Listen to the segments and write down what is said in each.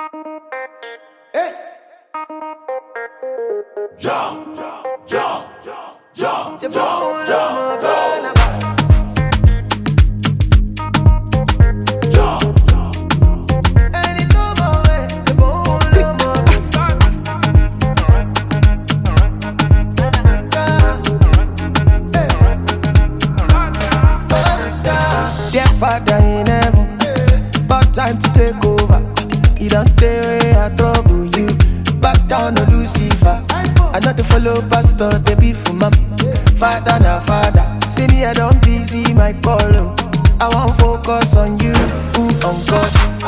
Hey. Jump, jump, jump, jump, jump. Dear Father in heaven, about time to take over. You don't tell way I trouble you. Back down to Lucifer. I not to follow pastor, they be for mom. Father na father. See me, I don't busy my call. I won't focus on you, on God.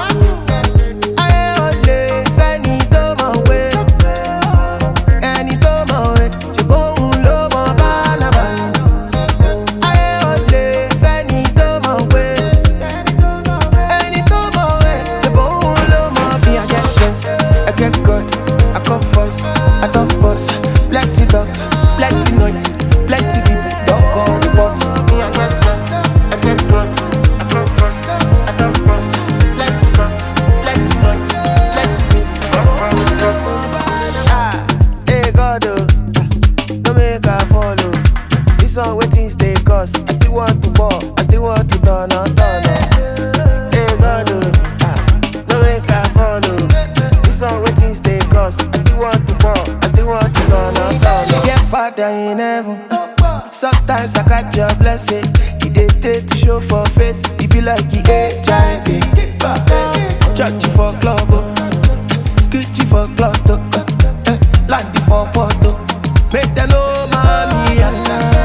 I talk boss, plenty talk, plenty noise, plenty people don't call report. Me I get sense, I get good, I talk boss, I talk boss, plenty talk, plenty noise, plenty people don't call report. Hey God, don't make I follow. This one waiting stay cause I still want to ball, I still want to turn on. Hey God, don't make I follow. This one waiting stay cause I still want to ball. Dear Father in heaven, sometimes I catch your blessing. He dey take to show for face. He be like he HIV. Church for club, kitchen for club, land for photo. Make them know mommy Allah.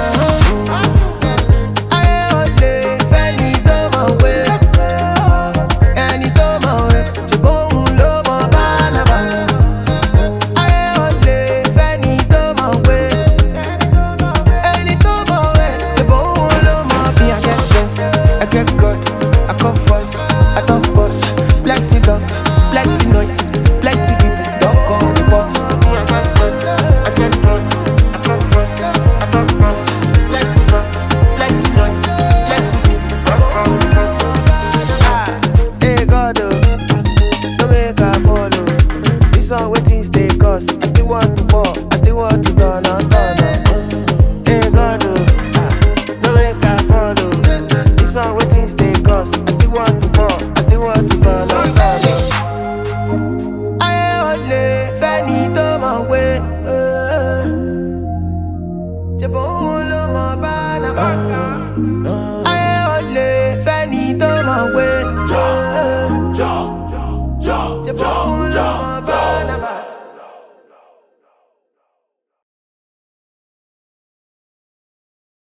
I talk boss, plenty talk, plenty noise, plenty people don't call report. Me I get sense, I get good, I talk boss, I talk boss, plenty talk, plenty noise, plenty people don't call report. Hey God, don't make I follow. This one waiting stay cause I still want to ball, I still want to turn on. Hey God, don't make I follow. This one waiting stay cause I still want to ball. Jump, jump, jump, jump, jump.